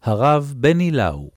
הרב בני לאו.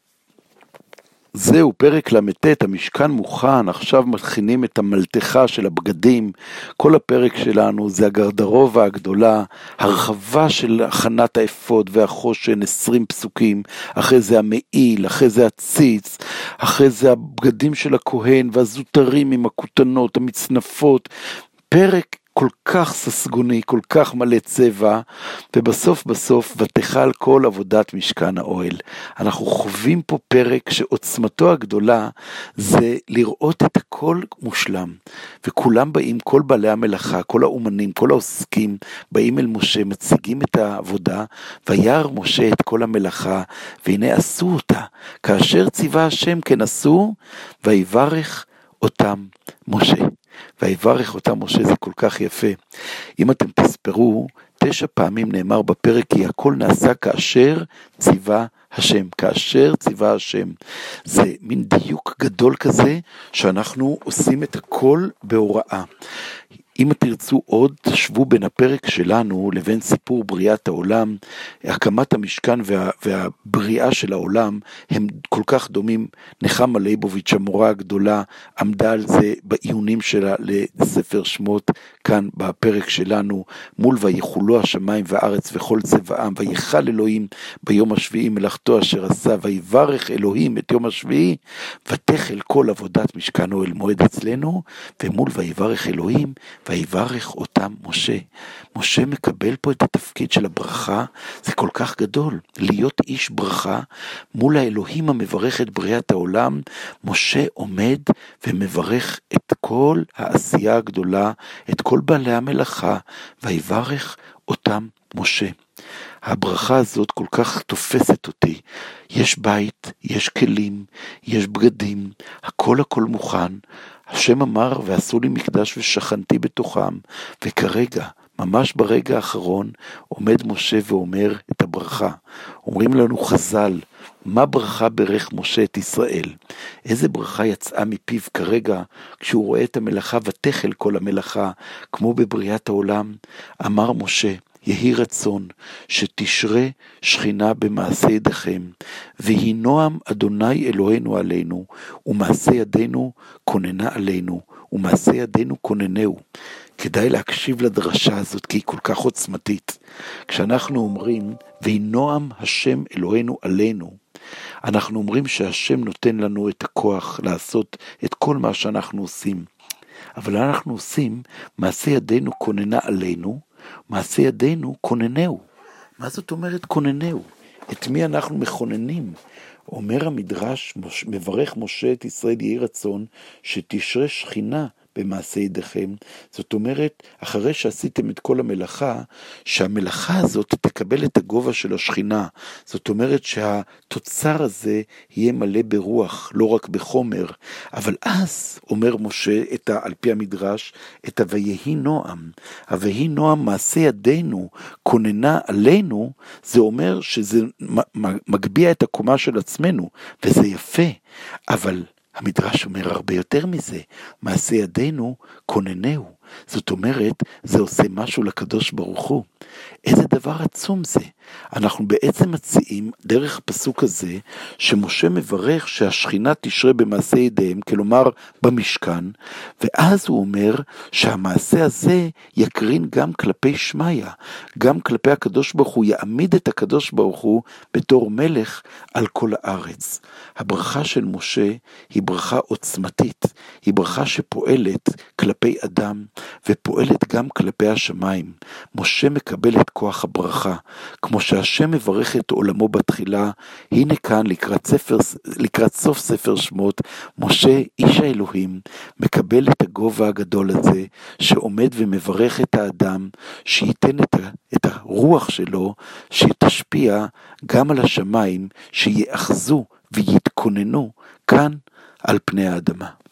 זהו, פרק למתת, המשכן מוכן, עכשיו מכינים את המלתחה של הבגדים, כל הפרק שלנו זה הגרדרובה הגדולה, הרחבה של הכנת האפוד והחושן, 20 פסוקים, אחרי זה המעיל, אחרי זה הציץ, אחרי זה הבגדים של הכהן והזוטרים עם הכותנות, המצנפות, פרק כל כך ססגוני, כל כך מלא צבע, ובסוף ותחל כל עבודת משכן האוהל. אנחנו חווים פה פרק שעוצמתו הגדולה זה לראות את הכל מושלם, וכולם באים, כל בעלי המלאכה, כל האומנים, כל העוסקים, באים אל משה, מציגים את העבודה, וירא משה את כל המלאכה, והנה עשו אותה, כאשר ציווה השם כן עשו, ויברך אותם משה. ויברך אותם משה, זה כל כך יפה. אם אתם תספרו, 9 פעמים נאמר בפרק, כי הכל נעשה כאשר ציווה השם, כאשר ציווה השם. זה מין דיוק גדול כזה, שאנחנו עושים את הכל בהוראה. אם תרצו עוד, תשבו בין הפרק שלנו לבין סיפור בריאת העולם, הקמת המשכן והבריאה של העולם, הם כל כך דומים. נחמה ליבוביץ' המורה הגדולה, עמדה על זה בעיונים שלה לספר שמות, כאן בפרק שלנו, מול ויחולו השמיים והארץ וכל צבאם, ויחל אלוהים ביום השביעי מלאכתו אשר עשה, ויברך אלוהים את יום השביעי, ותחל כל עבודת משכנו אל מועד אצלנו, ומול ויברך אלוהים, ויברך אותם משה. משה מקבל פה את התפקיד של הברכה, זה כל כך גדול, להיות איש ברכה, מול האלוהים המברך את בריאת העולם, משה עומד ומברך את כל העשייה הגדולה, את כל בעלי המלאכה, ויברך אותם משה. הברכה הזאת כל כך תופסת אותי, יש בית, יש כלים, יש בגדים, הכל מוכן, השם אמר ועשו לי מקדש ושכנתי בתוכם, וכרגע, ממש ברגע האחרון, עומד משה ואומר את הברכה. אומרים לנו חז"ל, מה ברכה ברך משה את ישראל? איזה ברכה יצאה מפיו כרגע, כשהוא רואה את המלאכה ותחל כל המלאכה, כמו בבריאת העולם? אמר משה, יהי רצון שתשרה שכינה במעשה ידיכם, ויהי נועם אדוני אלוהינו עלינו, ומעשה ידינו כוננה עלינו, ומעשה ידינו כוננהו. כדאי להקשיב לדרשה הזאת, כי היא כל כך עוצמתית. כשאנחנו אומרים, ויהי נועם השם אלוהינו עלינו, אנחנו אומרים שהשם נותן לנו את הכוח לעשות את כל מה שאנחנו עושים. אבל אנחנו עושים, מעשה ידינו כוננה עלינו, מעשה ידינו כוננהו. מה זאת אומרת כוננהו? את מי אנחנו מכוננים? אומר המדרש, מברך משה את ישראל יהי רצון שתשרה שכינה במעשה ידיכם. זאת אומרת, אחרי שעשיתם את כל המלאכה, שהמלאכה הזאת תקבל את הגובה של השכינה. זאת אומרת שהתוצר הזה יהיה מלא ברוח, לא רק בחומר. אבל אז, אומר משה, על פי המדרש, את הויהי נועם. הויהי נועם מעשה ידינו, כוננה עלינו, זה אומר שזה מגביע את הקומה של עצמנו, וזה יפה. אבל המדרש אומר הרבה יותר מזה, מעשה ידינו כוננהו. זאת אומרת, זה עושה משהו לקדוש ברוך הוא. איזה דבר עצום זה. אנחנו בעצם מציעים דרך פסוק הזה, שמשה מברך שהשכינה תשרה במעשה ידיהם, כלומר במשכן, ואז הוא אומר שהמעשה הזה יקרין גם כלפי שמיה, גם כלפי הקדוש ברוך הוא, יעמיד את הקדוש ברוך הוא בתור מלך על כל הארץ. הברכה של משה היא ברכה עוצמתית, היא ברכה שפועלת כלפי אדם, ופועלת גם כלפי השמיים. משה מקבל את כוח הברכה, כמו שהשם מברך את עולמו בתחילה. הנה כאן לקראת סוף ספר שמות, משה איש האלוהים מקבל את הגובה הגדול הזה, שעומד ומברך את האדם, שייתן את הרוח שלו, שתשפיע גם על השמיים, שיאחזו ויתכוננו כאן על פני האדמה.